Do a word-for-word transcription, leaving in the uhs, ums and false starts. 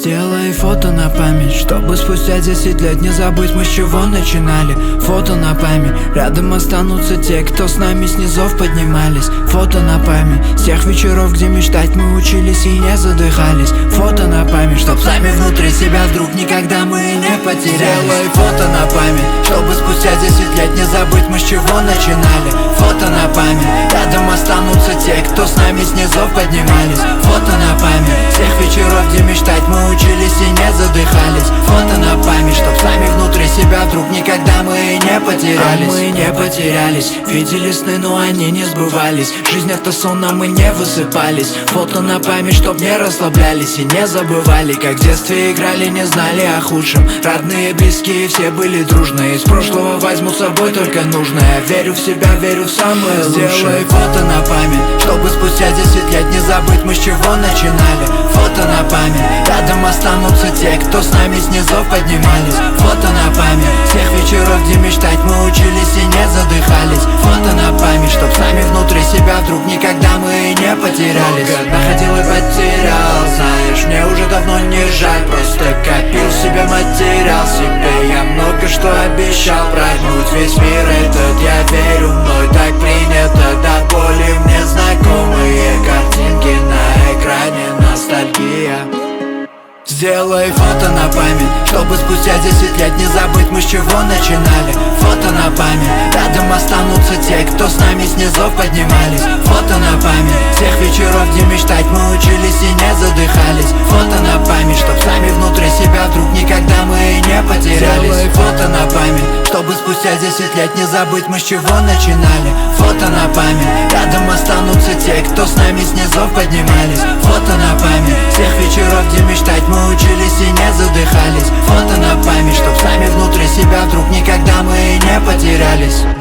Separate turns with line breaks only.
Сделай фото на память, чтобы спустя десять лет не забыть, мы с чего начинали. Фото на память, рядом останутся те, кто с нами с низов поднимались. Фото на память, с тех вечеров, где мечтать мы учились и не задыхались. Фото на память, чтоб сами внутри себя вдруг никогда мы не потерялись. Сделай фото на память, чтобы спустя десять лет не забыть, мы с чего начинали. Фото на память, рядом останутся те, кто с нами с низов поднимались. Фото на память, с тех вечеров, где мечтать мы учились и не задыхались. Фото на память, чтоб сами внутри себя вдруг никогда мы не потерялись. А мы не потерялись, видели сны, но они не сбывались. Жизнь это сон, а мы не высыпались. Фото на память, чтоб не расслаблялись и не забывали, как в детстве играли, не знали о худшем. Родные, близкие, все были дружные. Из прошлого возьму с собой только нужное. Верю в себя, верю в самое лучшее. Сделай фото на память, чтобы спустя десять лет не забыть, мы с чего начинали. Фото на память, рядом останутся те, кто с нами с низов поднимались. Фото на память, с тех вечеров, где мечтать мы учились и не задыхались. Фото на память, чтоб сами внутри себя вдруг никогда мы не потерялись. Много находил и потерял, знаешь, мне уже давно не жаль. Просто копил себе материал, себе я много что обещал. Проймут весь мир этот, я верю, мной так принято до боли. Мне знакомые картинки на экране, ностальгия. Сделай фото на память, чтобы спустя десять лет не забыть, мы с чего начинали. Фото на память, рядом останутся те, кто с нами с низов поднимались. Фото на память, с тех вечеров, где мечтать мы учились и не задыхались. Фото на память, чтоб сами внутри себя вдруг никогда мы не потерялись. Сделай фото на память, чтобы спустя десять лет не забыть, мы с чего начинали. Фото на память, рядом останутся те, кто с нами с низов поднимались. Фото на память, с тех вечеров, где мечтать мы учились и не задыхались. Фото на память, чтоб сами внутри себя вдруг никогда мы не потерялись.